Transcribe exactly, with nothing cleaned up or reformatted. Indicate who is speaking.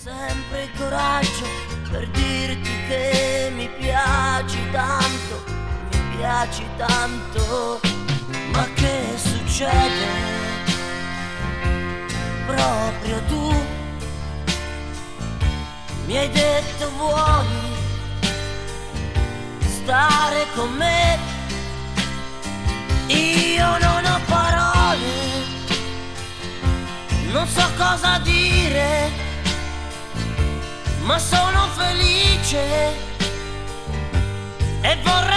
Speaker 1: sempre il coraggio per dirti che mi piaci tanto, mi piaci tanto. Ma che succede? Proprio tu mi hai detto vuoi stare con me. Io non ho parole, non so cosa dire, ma sono felice e vorrei